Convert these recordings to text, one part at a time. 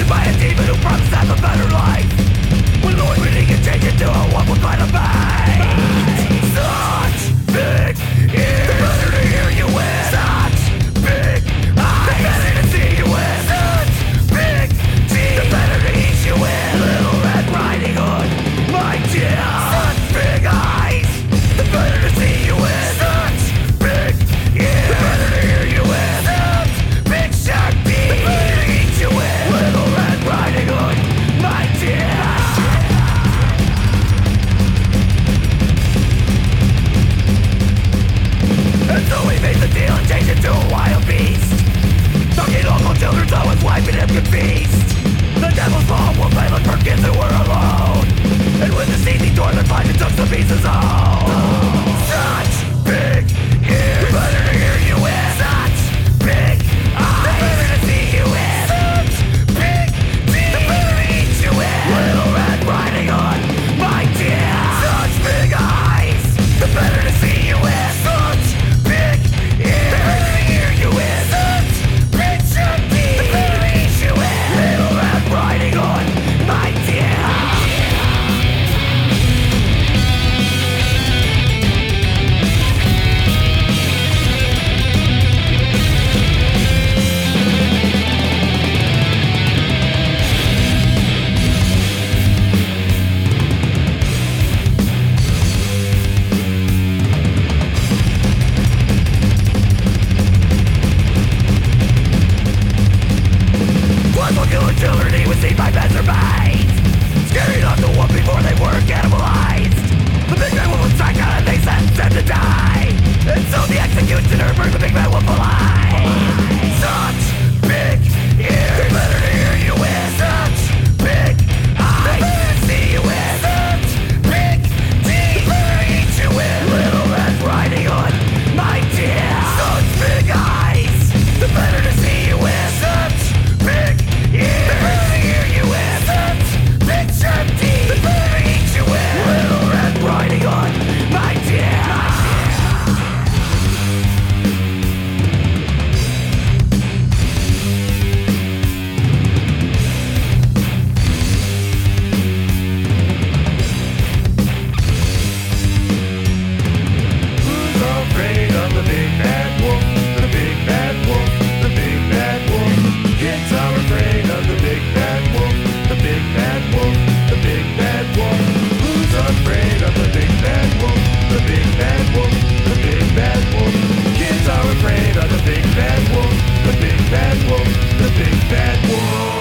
by a demon who promised them a better life. When Lord winning and change it to a one with quite a bite. Such big ears, the better to hear you with. Such big eyes, the better to see you with. Such big teeth, the better to eat you with. Little Red Riding Hood, my dear. Such big eyes, the better to see you with. Such big ears, the better to hear you with. Such big sharp teeth, the better to eat you with. Little Red Riding Hood, my dear. And so we made the deal and changed it to a wild beast. Talking local children so his wife and him could feast. The devil's law will play like for kids who were alone. And when the seething toilet finally took some pieces home. Such big ears, better to hear you with. Such big eyes, better to see you with. Such big teeth, the better to eat you with. Little Red Riding Hood, my dear. Such big eyes, the better to see you with. Such big ears, the better to hear you with. Such big sharp teeth, the better to eat you with. Little Red Riding Hood, my dear. Blood will kill children, he was seen by passerbys. Scary enough to whoop before they were cannibalized. The big man wolf was struck out and they sentenced him to die. And so the executioner burned the big man wolf alive. Such big ears, they better to hear you with. Such big eyes, they better to see you with. Such big teeth, they better to eat you with. Little Red Riding Hood, my dear. Such big eyes, the better to see you with. Such big ears, the better to hear you with. Such big sharp teeth, the better to eat you with. Little Red Riding Hood, my dear. Who's afraid of the big bad wolf? The big bad wolf, the big bad wolf. Kids are afraid of the big bad wolf. The big bad wolf, the big bad wolf. Who's afraid of the big bad wolf? The big bad wolf, the big bad wolf. Kids are afraid of the big bad wolf. The big bad wolf, the big bad wolf.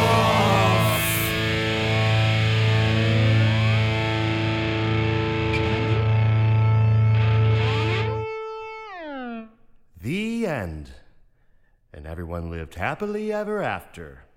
The end. And everyone lived happily ever after.